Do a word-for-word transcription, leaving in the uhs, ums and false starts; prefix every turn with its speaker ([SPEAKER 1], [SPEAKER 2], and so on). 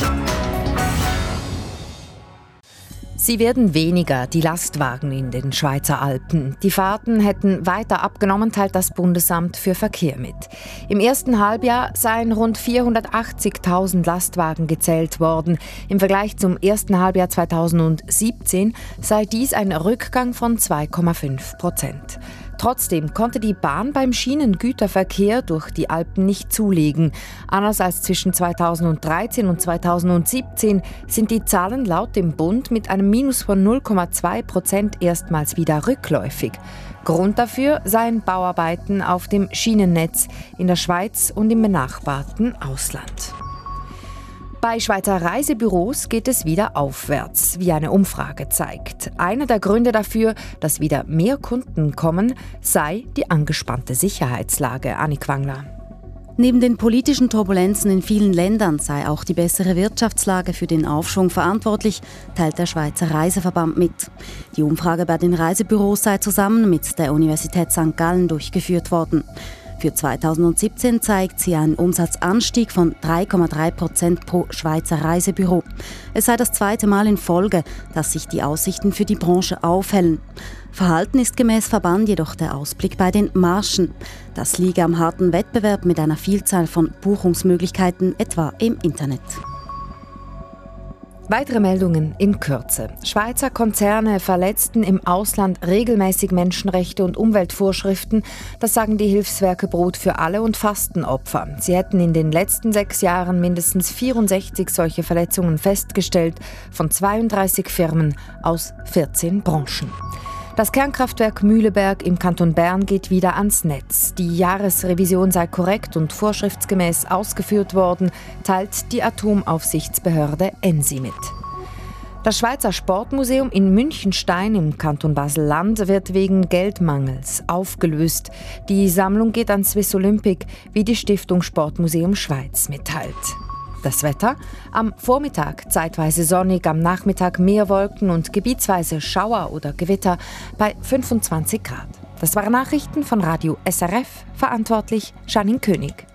[SPEAKER 1] Sie werden weniger, die Lastwagen in den Schweizer Alpen. Die Fahrten hätten weiter abgenommen, teilt das Bundesamt für Verkehr mit. Im ersten Halbjahr seien rund vierhundertachtzigtausend Lastwagen gezählt worden. Im Vergleich zum ersten Halbjahr zweitausendsiebzehn sei dies ein Rückgang von zwei Komma fünf Prozent. Trotzdem konnte die Bahn beim Schienengüterverkehr durch die Alpen nicht zulegen. Anders als zwischen zweitausenddreizehn und zweitausendsiebzehn sind die Zahlen laut dem Bund mit einem Minus von null Komma zwei Prozent erstmals wieder rückläufig. Grund dafür seien Bauarbeiten auf dem Schienennetz in der Schweiz und im benachbarten Ausland. Bei Schweizer Reisebüros geht es wieder aufwärts, wie eine Umfrage zeigt. Einer der Gründe dafür, dass wieder mehr Kunden kommen, sei die angespannte Sicherheitslage. Annik Wangler.
[SPEAKER 2] Neben den politischen Turbulenzen in vielen Ländern sei auch die bessere Wirtschaftslage für den Aufschwung verantwortlich, teilt der Schweizer Reiseverband mit. Die Umfrage bei den Reisebüros sei zusammen mit der Universität Sankt Gallen durchgeführt worden. Für zweitausendsiebzehn zeigt sie einen Umsatzanstieg von drei Komma drei Prozent pro Schweizer Reisebüro. Es sei das zweite Mal in Folge, dass sich die Aussichten für die Branche aufhellen. Verhalten ist gemäß Verband jedoch der Ausblick bei den Margen. Das liege am harten Wettbewerb mit einer Vielzahl von Buchungsmöglichkeiten, etwa im Internet.
[SPEAKER 1] Weitere Meldungen in Kürze. Schweizer Konzerne verletzten im Ausland regelmäßig Menschenrechte und Umweltvorschriften. Das sagen die Hilfswerke Brot für alle und Fastenopfer. Sie hätten in den letzten sechs Jahren mindestens vierundsechzig solche Verletzungen festgestellt, von zweiunddreißig Firmen aus vierzehn Branchen. Das Kernkraftwerk Mühleberg im Kanton Bern geht wieder ans Netz. Die Jahresrevision sei korrekt und vorschriftsgemäß ausgeführt worden, teilt die Atomaufsichtsbehörde ENSI mit. Das Schweizer Sportmuseum in Münchenstein im Kanton Basel-Land wird wegen Geldmangels aufgelöst. Die Sammlung geht an Swiss Olympic, wie die Stiftung Sportmuseum Schweiz mitteilt. Das Wetter: am Vormittag zeitweise sonnig, am Nachmittag mehr Wolken und gebietsweise Schauer oder Gewitter bei fünfundzwanzig Grad. Das waren Nachrichten von Radio S R F, verantwortlich Janine König.